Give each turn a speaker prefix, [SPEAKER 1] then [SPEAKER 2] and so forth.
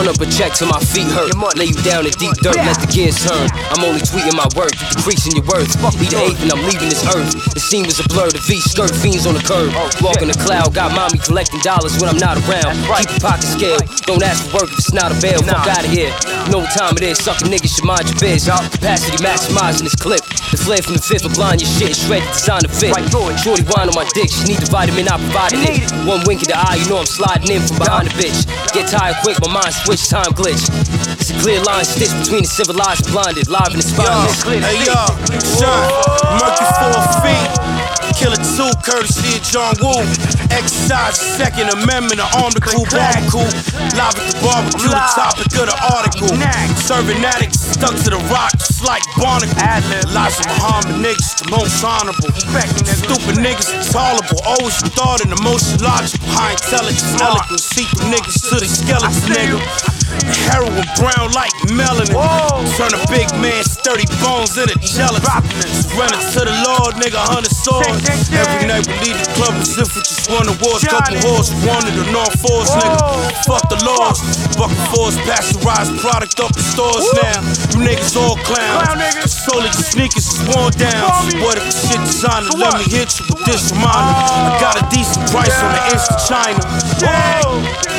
[SPEAKER 1] Run up a check till my feet hurt. Lay you down in deep dirt, let the gears turn. I'm only tweeting my worth, decreasing your worth. Lead the eighth and I'm leaving this earth. The scene was a blur, the V-skirt fiends on the curb. Walking the cloud, got mommy collecting dollars when I'm not around. Keep your pocket scale, don't ask for work if it's not a bail. Fuck out of here, you know what time it is. Sucking niggas should mind your biz. Capacity maximizing this clip. The flare from the fifth will blind your shit and shred the design to fit. Shorty wine on my dick, she need the vitamin I provided it. One wink in the eye, you know I'm sliding in from behind the bitch. Get tired quick, my mind switch, time glitch. It's a clear line stitched between the civilized and blinded. Live in the spine.
[SPEAKER 2] Hey yo, Sean, Murky 4 feet. Killer 2, courtesy of John Woo. Exercise, Second Amendment, the armed crew, barbecue. Live at the barbecue, the topic of the article. Serving addicts stuck to the rock, just like Barnacle. Elijah Muhammad niggas, the most honorable. Stupid niggas, intolerable. Always thought in emotion, logic. High intelligence, eloquent. See them niggas to the skeletons, nigga. Heroin brown like melanin. Turn a big man, sturdy bones into gelatin. Running to the Lord, nigga, 100 swords. Every night we leave the club as if we just won awards. Couple horse, wanted the North Force, nigga. Fuck the laws. Bucket Force, pasteurized product up in stores now. You niggas all clowns. Solely your sneakers is worn down. What if the shit designer? Let me hit you with this reminder. I got a decent price on the Insta China.